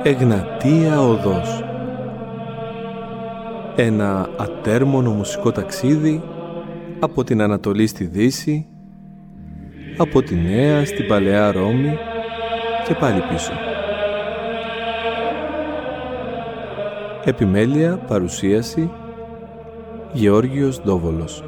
Εγνατία Οδός. Ένα ατέρμονο μουσικό ταξίδι από την Ανατολή στη Δύση, από τη Νέα στην Παλαιά Ρώμη και πάλι πίσω. Επιμέλεια, παρουσίαση, Γεώργιος Ντόβολος.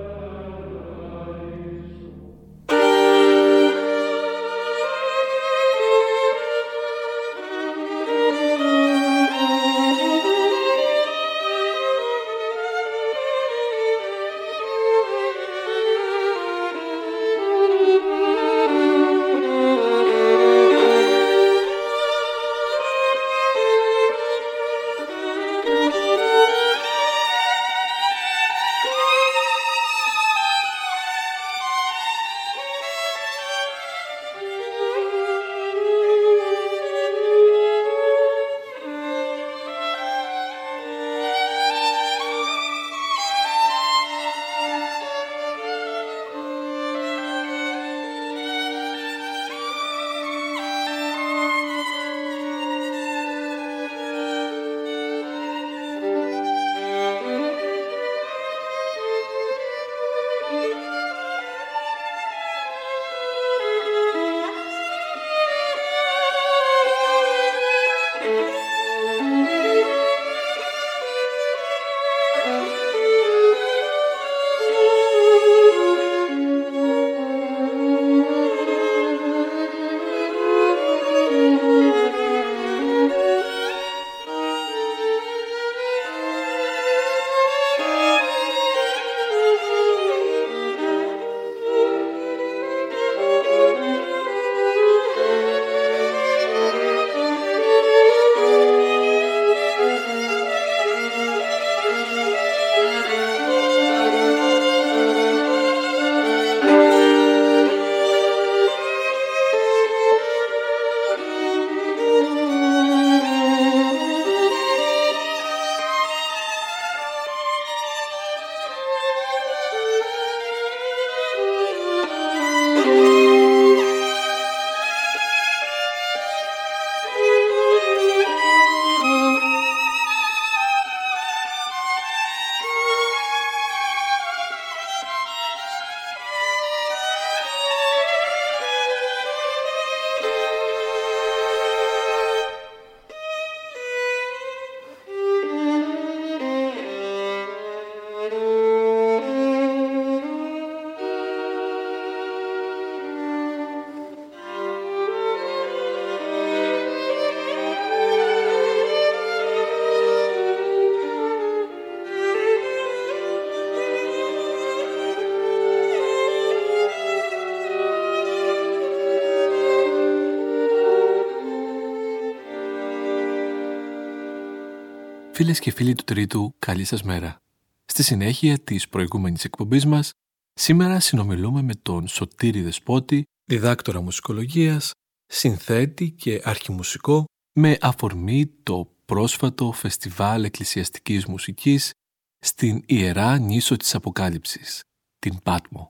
Φίλες και φίλοι του Τρίτου, καλή σας μέρα. Στη συνέχεια της προηγούμενης εκπομπής μας, σήμερα συνομιλούμε με τον Σωτήρη Δεσπότη, διδάκτορα μουσικολογίας, συνθέτη και αρχιμουσικό, με αφορμή το πρόσφατο φεστιβάλ εκκλησιαστικής μουσικής στην Ιερά Νήσο της Αποκάλυψης, την Πάτμο.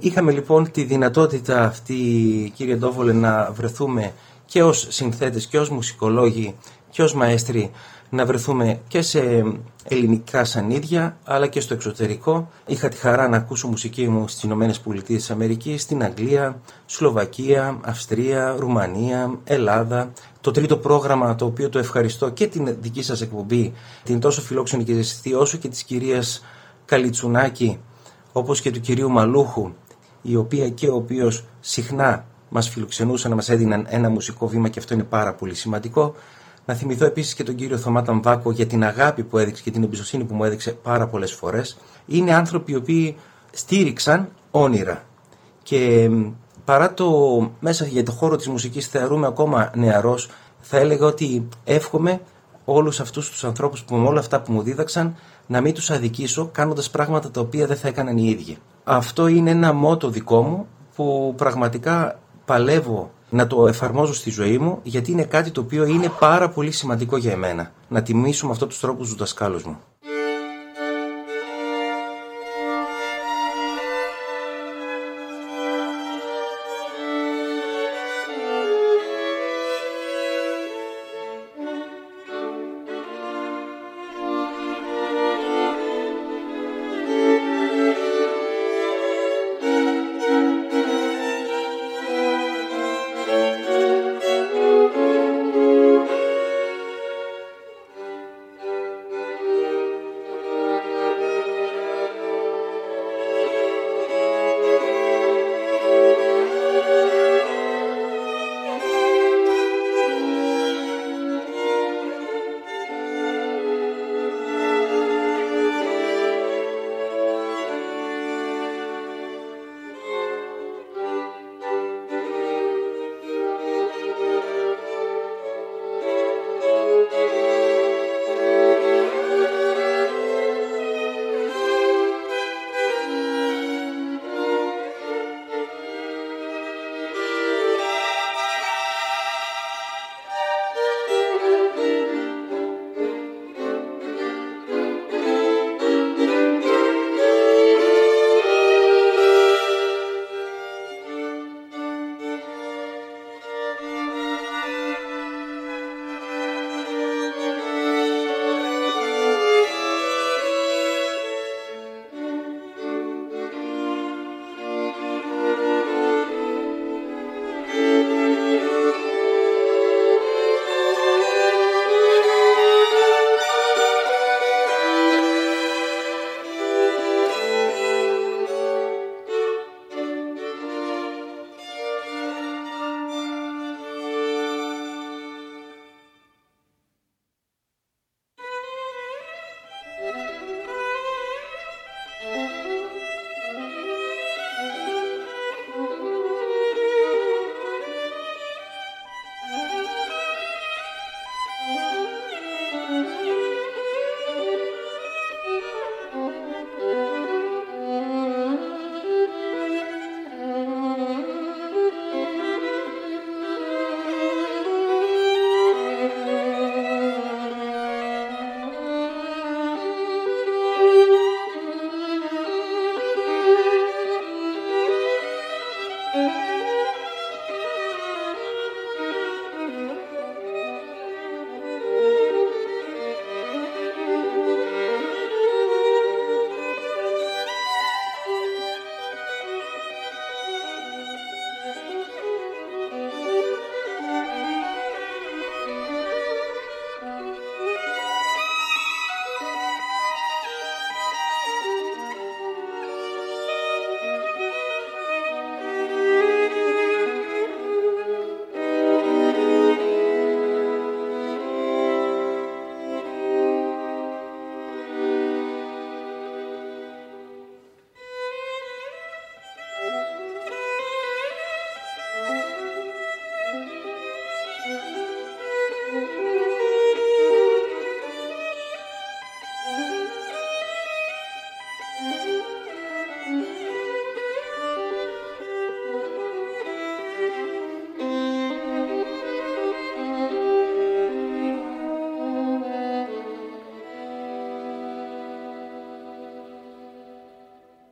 Είχαμε λοιπόν τη δυνατότητα αυτή, κύριε Ντόβολε, να βρεθούμε και ως συνθέτες και ως μουσικολόγοι και ως μαέστροι, να βρεθούμε και σε ελληνικά σανίδια αλλά και στο εξωτερικό. Είχα τη χαρά να ακούσω μουσική μου στις ΗΠΑ, στην Αγγλία, Σλοβακία, Αυστρία, Ρουμανία, Ελλάδα. Το τρίτο πρόγραμμα, το οποίο το ευχαριστώ, και την δική σας εκπομπή, την τόσο φιλόξενη και ζεστή, όσο και της κυρίας Καλιτσουνάκη, όπως και του κυρίου Μαλούχου, η οποία και ο οποίος συχνά μας φιλοξενούσαν, να μας έδιναν ένα μουσικό βήμα, και αυτό είναι πάρα πολύ σημαντικό. Να θυμηθώ επίσης και τον κύριο Θωμά Ταμβάκο για την αγάπη που έδειξε και την εμπιστοσύνη που μου έδειξε πάρα πολλές φορές. Είναι άνθρωποι οι οποίοι στήριξαν όνειρα, και παρά το μέσα για το χώρο της μουσικής θεωρούμε ακόμα νεαρός, θα έλεγα ότι εύχομαι όλους αυτούς τους ανθρώπους που με όλα αυτά που μου δίδαξαν να μην τους αδικήσω κάνοντας πράγματα τα οποία δεν θα έκαναν οι ίδιοι. Αυτό είναι ένα μότο δικό μου που πραγματικά παλεύω να το εφαρμόζω στη ζωή μου, γιατί είναι κάτι το οποίο είναι πάρα πολύ σημαντικό για εμένα. Να τιμήσω με αυτόν τον τρόπο τους δασκάλους μου.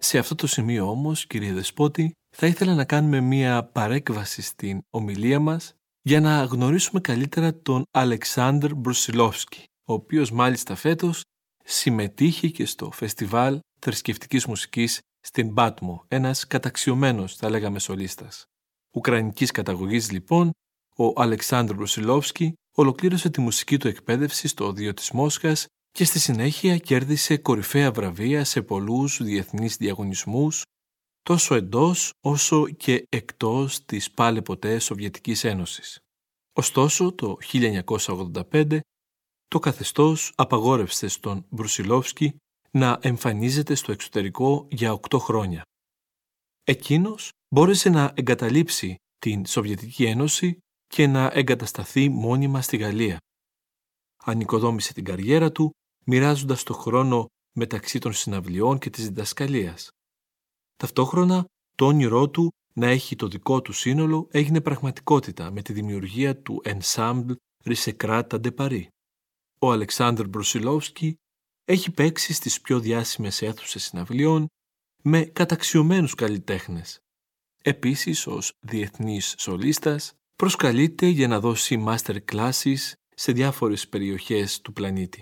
Σε αυτό το σημείο όμως, κύριε Δεσπότη, θα ήθελα να κάνουμε μία παρέκβαση στην ομιλία μας για να γνωρίσουμε καλύτερα τον Αλεξάνδρ Μπρουσιλόφσκι, ο οποίος μάλιστα φέτος συμμετείχε και στο φεστιβάλ θρησκευτικής μουσικής στην Πάτμο, ένας καταξιωμένος, θα λέγαμε, σολίστας. Ουκρανικής καταγωγής λοιπόν, ο Αλεξάνδρ Μπρουσιλόφσκι ολοκλήρωσε τη μουσική του εκπαίδευση στο Οδείο της Μόσχας και στη συνέχεια κέρδισε κορυφαία βραβεία σε πολλούς διεθνείς διαγωνισμούς, τόσο εντός όσο και εκτός της πάλε ποτέ Σοβιετικής Ένωσης. Ωστόσο, το 1985, το καθεστώς απαγόρευσε στον Μπρουσιλόφσκι να εμφανίζεται στο εξωτερικό για 8 χρόνια. Εκείνος μπόρεσε να εγκαταλείψει την Σοβιετική Ένωση και να εγκατασταθεί μόνιμα στη Γαλλία. Ανοικοδόμησε την καριέρα του, μοιράζοντας το χρόνο μεταξύ των συναυλιών και της διδασκαλίας. Ταυτόχρονα, το όνειρό του να έχει το δικό του σύνολο έγινε πραγματικότητα με τη δημιουργία του Ensemble Risecrata de Paris. Ο Αλεξάνδρ Μπρουσιλόφσκι έχει παίξει στις πιο διάσημες αίθουσες συναυλιών με καταξιωμένους καλλιτέχνες. Επίσης, ως διεθνής σολίστας, προσκαλείται για να δώσει master classes σε διάφορες περιοχές του πλανήτη.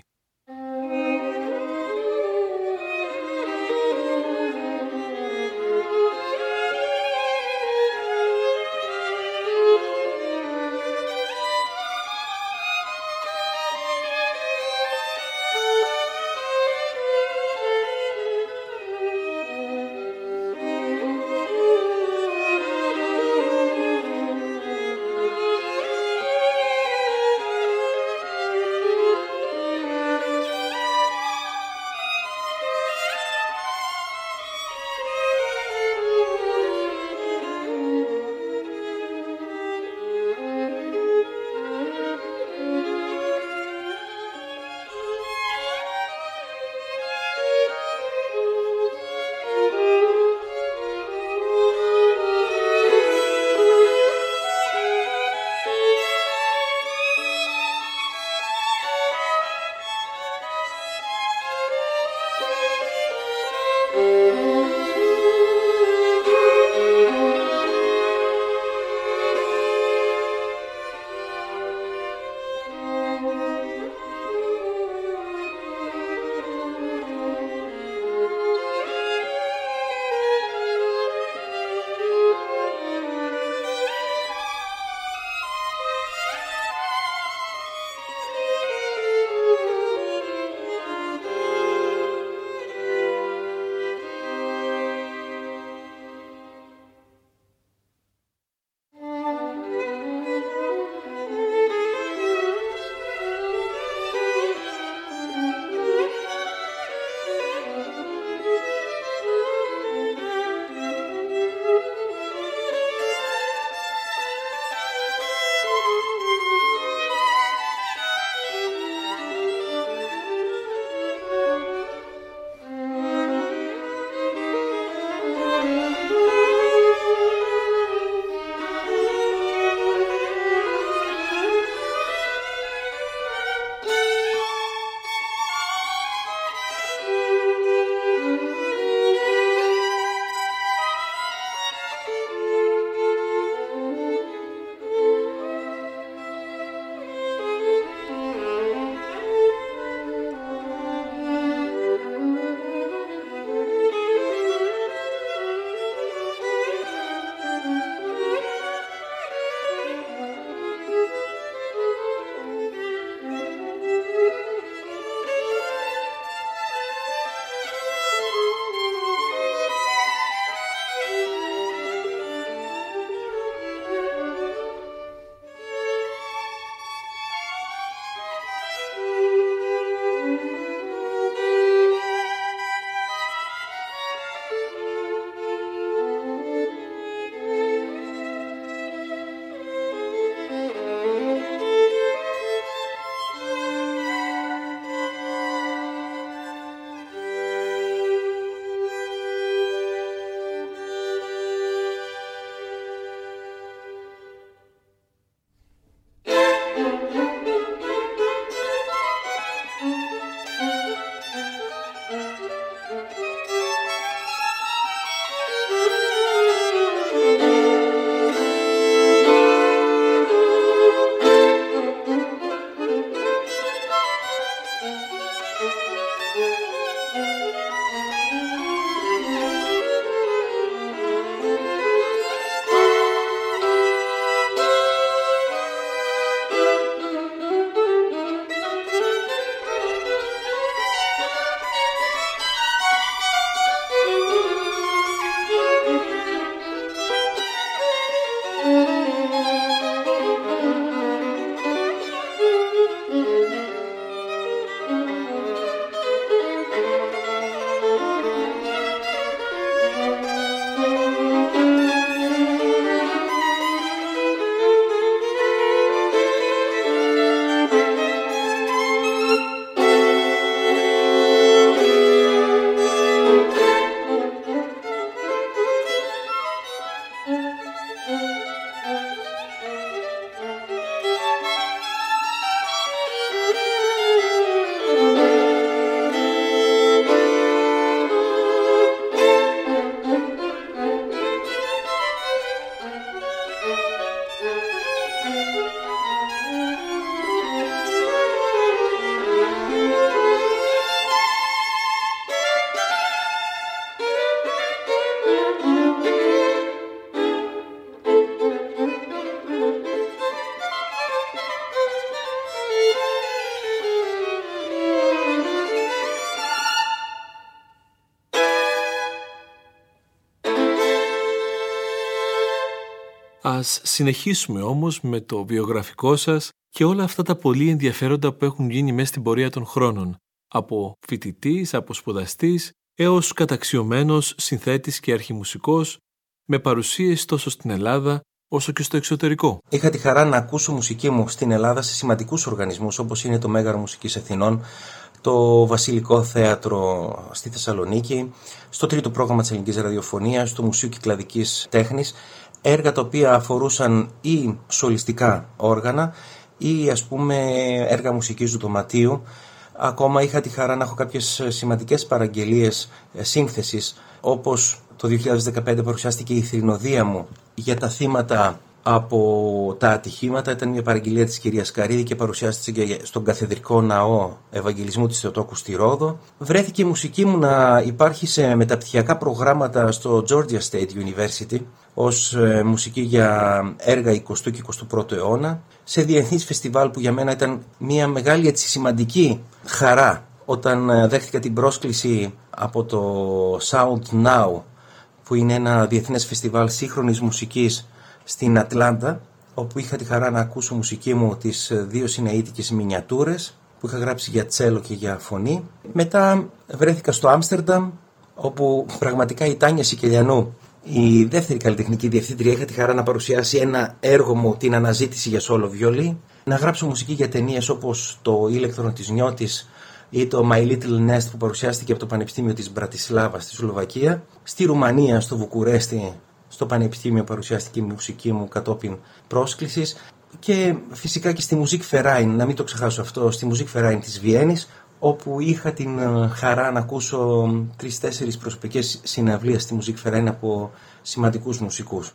Ας συνεχίσουμε όμως με το βιογραφικό σας και όλα αυτά τα πολύ ενδιαφέροντα που έχουν γίνει μέσα στην πορεία των χρόνων, από φοιτητής, από σπουδαστής, έως καταξιωμένος συνθέτης και αρχιμουσικός, με παρουσίες τόσο στην Ελλάδα όσο και στο εξωτερικό. Είχα τη χαρά να ακούσω μουσική μου στην Ελλάδα σε σημαντικούς οργανισμούς, όπως είναι το Μέγαρο Μουσικής Αθηνών, το Βασιλικό Θέατρο στη Θεσσαλονίκη, στο τρίτο πρόγραμμα της Ελληνικής Ραδιοφωνίας, το Μουσείο Κυκλαδικής Τέχνης, έργα τα οποία αφορούσαν ή σολιστικά όργανα ή ας πούμε έργα μουσικής του δωματίου. Ακόμα είχα τη χαρά να έχω κάποιες σημαντικές παραγγελίες σύνθεσης, όπως το 2015 παρουσιάστηκε η θρηνοδία μου για τα θύματα από τα ατυχήματα. Ήταν μια παραγγελία της κυρίας Καρίδη και παρουσιάστηκε στον Καθεδρικό Ναό Ευαγγελισμού της Θεοτόκου στη Ρόδο. Βρέθηκε η μουσική μου να υπάρχει σε μεταπτυχιακά προγράμματα στο Georgia State University ως μουσική για έργα 20ου και 21ου αιώνα, σε διεθνείς φεστιβάλ που για μένα ήταν μια μεγάλη σημαντική χαρά όταν δέχτηκα την πρόσκληση από το Sound Now, που είναι ένα διεθνές φεστιβάλ σύγχρονης μουσικής στην Ατλάντα, όπου είχα τη χαρά να ακούσω μουσική μου τις 2 συναΐτικες μινιατούρες που είχα γράψει για τσέλο και για φωνή. Μετά βρέθηκα στο Άμστερνταμ, όπου πραγματικά η Τάνια Σικελιανού, η δεύτερη καλλιτεχνική διευθύντρια, είχα τη χαρά να παρουσιάσει ένα έργο μου, την Αναζήτηση για σόλο βιολί, να γράψω μουσική για ταινίες όπως το Ήλεκτρον της Νιώτης ή το My Little Nest που παρουσιάστηκε από το Πανεπιστήμιο της Μπρατισλάβα στη Σλοβακία. Στη Ρουμανία, στο Βουκουρέστι, στο Πανεπιστήμιο παρουσιάστηκε η μουσική μου κατόπιν πρόσκλησης, και φυσικά και στη Musik Verein, να μην το ξεχάσω αυτό, στη Musik Verein της Βιέννης, όπου είχα την χαρά να ακούσω 3-4 προσωπικές συναυλίες στη Musik Verein από σημαντικούς μουσικούς.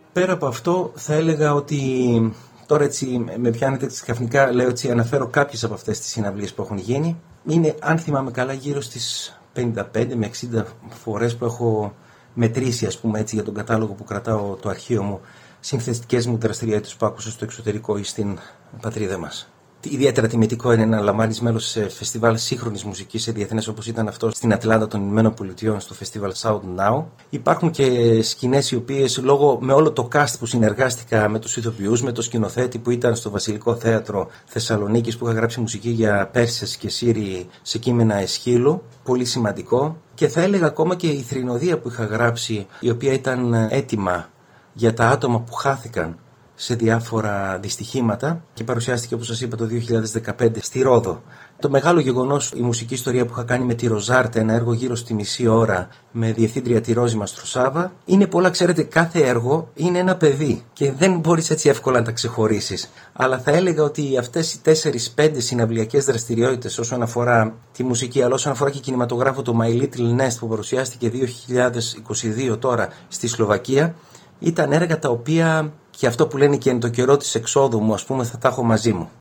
Πέρα από αυτό θα έλεγα ότι τώρα έτσι με πιάνετε ξαφνικά, λέω έτσι, αναφέρω κάποιες από αυτές τις συναυλίες που έχουν γίνει. Είναι, αν θυμάμαι καλά, γύρω στις 55 με 60 φορές που έχω μετρήσει, ας πούμε έτσι, για τον κατάλογο που κρατάω το αρχείο μου, συνθετικές μου δραστηριότητες που άκουσα στο εξωτερικό ή στην πατρίδα μας. Ιδιαίτερα τιμητικό είναι να λαμβάνεις μέρος σε φεστιβάλ σύγχρονης μουσικής σε διεθνές, όπως ήταν αυτό στην Ατλάντα των Ηνωμένων Πολιτειών στο φεστιβάλ Sound Now. Υπάρχουν και σκηνές οι οποίες, με όλο το cast που συνεργάστηκα, με τους ηθοποιούς, με το σκηνοθέτη που ήταν στο Βασιλικό Θέατρο Θεσσαλονίκης, που είχα γράψει μουσική για Πέρσες και Σύριοι σε κείμενα Αισχύλου, πολύ σημαντικό. Και θα έλεγα ακόμα και η θρηνοδία που είχα γράψει, η οποία ήταν έτοιμα για τα άτομα που χάθηκαν σε διάφορα δυστυχήματα και παρουσιάστηκε, όπως σας είπα, το 2015 στη Ρόδο. Το μεγάλο γεγονός, η μουσική ιστορία που είχα κάνει με τη Ροζάρτε, ένα έργο γύρω στη μισή ώρα με διευθύντρια τη Ρόζη Μαστροσάβα, είναι πολλά, ξέρετε, κάθε έργο είναι ένα παιδί και δεν μπορείς έτσι εύκολα να τα ξεχωρίσεις. Αλλά θα έλεγα ότι αυτές οι 4-5 συναυλιακές δραστηριότητες όσον αφορά τη μουσική, αλλά όσον αφορά και κινηματογράφο, το My Little Nest που παρουσιάστηκε 2022 τώρα στη Σλοβακία, ήταν έργα τα οποία, και αυτό που λένε και είναι το καιρό της εξόδου μου, ας πούμε, θα τα έχω μαζί μου.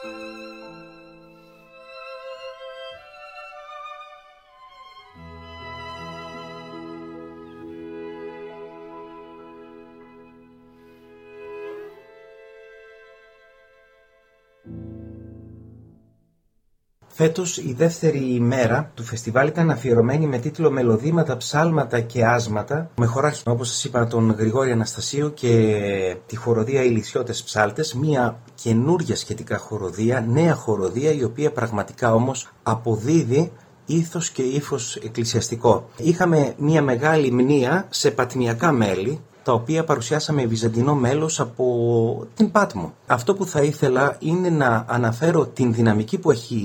Φέτος η δεύτερη ημέρα του φεστιβάλ ήταν αφιερωμένη με τίτλο «Μελωδήματα, ψάλματα και άσματα», με χοράρχη, όπως σας είπα, τον Γρηγόρη Αναστασίου και τη χοροδία Ηλισιώτες Ψάλτες, μια καινούργια σχετικά χοροδία, νέα χοροδία, η οποία πραγματικά όμως αποδίδει ήθος και ύφος εκκλησιαστικό. Είχαμε μια μεγάλη μνήα σε πατμιακά μέλη, τα οποία παρουσιάσαμε βυζαντινό μέλος από την Πάτμο. Αυτό που θα ήθελα είναι να αναφέρω την δυναμική που έχει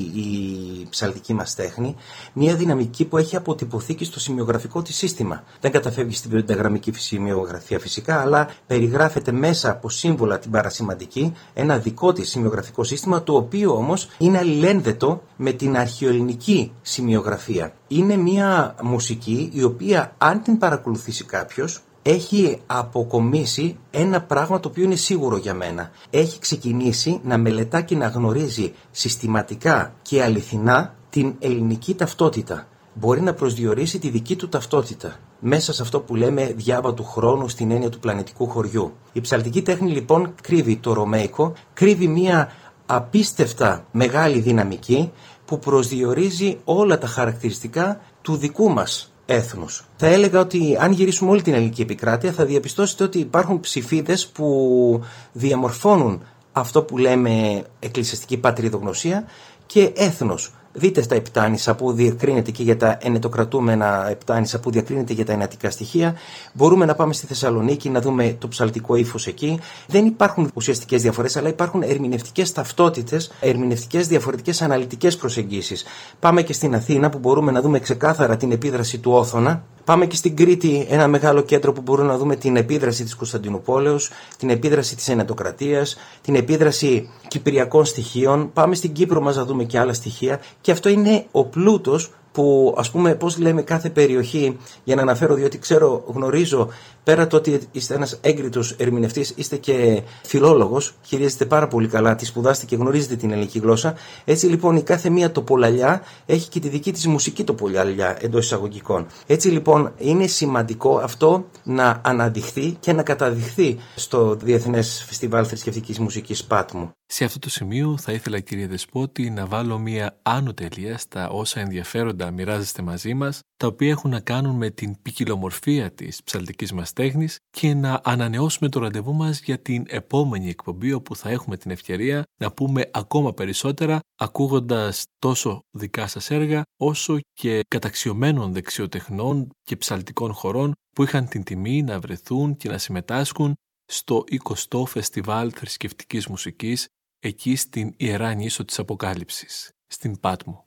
η ψαλτική μας τέχνη, μια δυναμική που έχει αποτυπωθεί και στο σημειογραφικό της σύστημα. Δεν καταφεύγει στην πενταγραμμική σημειογραφία φυσικά, αλλά περιγράφεται μέσα από σύμβολα την παρασημαντική, ένα δικό της σημειογραφικό σύστημα, το οποίο όμως είναι αλληλένδετο με την αρχαιοελληνική σημειογραφία. Είναι μια μουσική η οποία, αν την παρακολουθήσει κάποιος, έχει αποκομίσει ένα πράγμα το οποίο είναι σίγουρο για μένα. Έχει ξεκινήσει να μελετά και να γνωρίζει συστηματικά και αληθινά την ελληνική ταυτότητα. Μπορεί να προσδιορίσει τη δική του ταυτότητα μέσα σε αυτό που λέμε διάβα του χρόνου στην έννοια του πλανητικού χωριού. Η ψαλτική τέχνη λοιπόν κρύβει το ρωμαϊκό, κρύβει μια απίστευτα μεγάλη δυναμική που προσδιορίζει όλα τα χαρακτηριστικά του δικού μας έθνους. Θα έλεγα ότι αν γυρίσουμε όλη την ελληνική επικράτεια θα διαπιστώσετε ότι υπάρχουν ψηφίδες που διαμορφώνουν αυτό που λέμε εκκλησιαστική πατριδογνωσία και έθνος. Δείτε στα Επτάνησα που διακρίνεται και για τα ενετοκρατούμενα Επτάνησα που διακρίνεται για τα ενατικά στοιχεία. Μπορούμε να πάμε στη Θεσσαλονίκη να δούμε το ψαλτικό ύφος εκεί. Δεν υπάρχουν ουσιαστικές διαφορές, αλλά υπάρχουν ερμηνευτικές ταυτότητες, ερμηνευτικές διαφορετικές αναλυτικές προσεγγίσεις. Πάμε και στην Αθήνα που μπορούμε να δούμε ξεκάθαρα την επίδραση του Όθωνα. Πάμε και στην Κρήτη, ένα μεγάλο κέντρο που μπορούμε να δούμε την επίδραση της Κωνσταντινούπολεως, την επίδραση της ενετοκρατίας, την επίδραση κυπριακών στοιχείων. Πάμε στην Κύπρο μας να δούμε και άλλα στοιχεία. Και αυτό είναι ο πλούτος που, ας πούμε, πώς λέμε κάθε περιοχή, για να αναφέρω διότι γνωρίζω, πέρα το ότι είστε ένας έγκριτος ερμηνευτής, είστε και φιλόλογος, χειρίζεστε πάρα πολύ καλά, τη σπουδάστε και γνωρίζετε την ελληνική γλώσσα. Έτσι λοιπόν η κάθε μία τοπολαλιά έχει και τη δική της μουσική τοπολαλιά εντός εισαγωγικών. Έτσι λοιπόν είναι σημαντικό αυτό να αναδειχθεί και να καταδειχθεί στο Διεθνές Φεστιβάλ Θρησκευτικής Μουσικής Πάτμου. Σε αυτό το σημείο θα ήθελα, κύριε Δεσπότη, να βάλω μία άνω τελεία στα όσα ενδιαφέροντα μοιράζεστε μαζί μας, τα οποία έχουν να κάνουν με την ποικιλομορφία της ψαλτικής μας τέχνης και να ανανεώσουμε το ραντεβού μας για την επόμενη εκπομπή, όπου θα έχουμε την ευκαιρία να πούμε ακόμα περισσότερα, ακούγοντας τόσο δικά σας έργα, όσο και καταξιωμένων δεξιοτεχνών και ψαλτικών χωρών που είχαν την τιμή να βρεθούν και να συμμετάσχουν στο 20ο Φεστιβάλ Θρησκευτικής Μουσικής, εκεί στην Ιερά Νήσο της Αποκάλυψης, στην Πάτμο.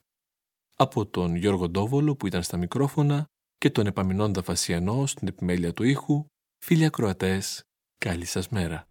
Από τον Γιώργο Ντόβολο που ήταν στα μικρόφωνα και τον Επαμεινώντα Φασιανό στην επιμέλεια του ήχου, φίλοι ακροατές, καλή σας μέρα.